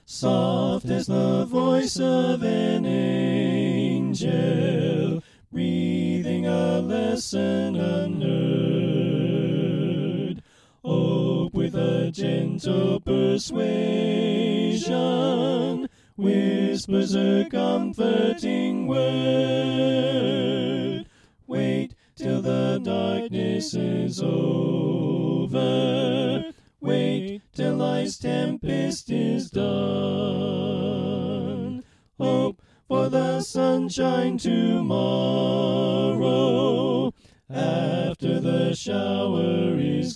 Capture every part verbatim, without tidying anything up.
soft as the voice of an angel, breathing a lesson unheard. Hope with a gentle persuasion whispers a comforting word. Wait till the darkness is over. Wait till life's tempest is done. Hope for the sunshine tomorrow, after the shower is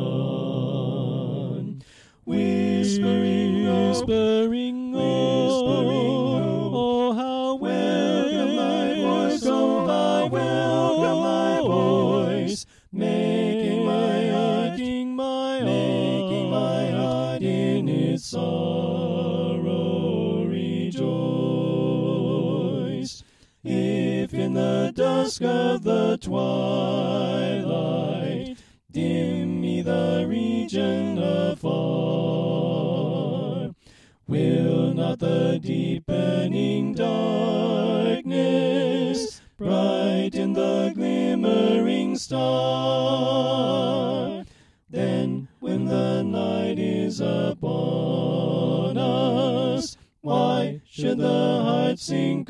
gone. Whispering, whispering, whispering, oh, how welcome my voice, oh, how welcome my voice, making my heart, making my heart, making my heart in its sorrow rejoice. If in the dusk of the twilight dim me the region afar, will not the deepening darkness brighten the glimmering star? Then when the night is upon us, why should the heart sink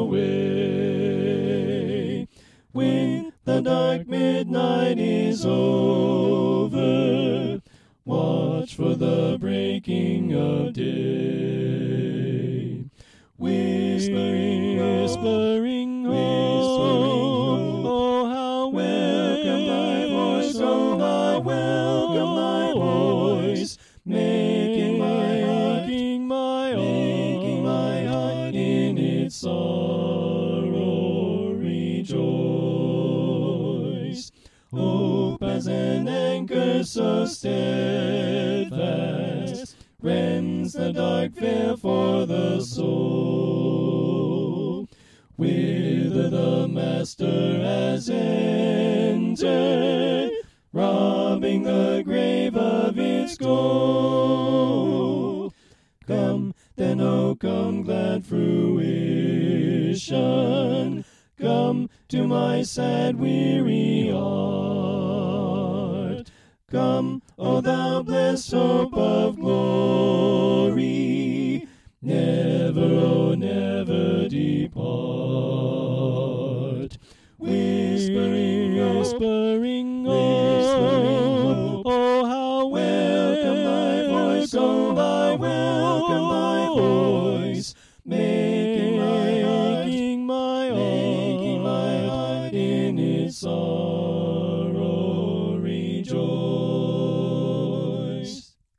away? When the dark midnight is over, watch for the breaking of day. Whispering, whispering, whispering, oh, how welcome thy voice, oh, how welcome thy voice, making my heart, making my heart, making my heart in its sorrow rejoice. Hope as an anchor so steadfast rends the dark veil for the soul. Whither the Master has entered, robbing the grave of its gold. Come, then, O come, glad fruition, come to my sad, weary heart. Come, O thou blessed hope of glory, never, oh, never depart. Whispering, whispering, whispering, oh, how welcome thy voice, oh, how welcome thy voice, may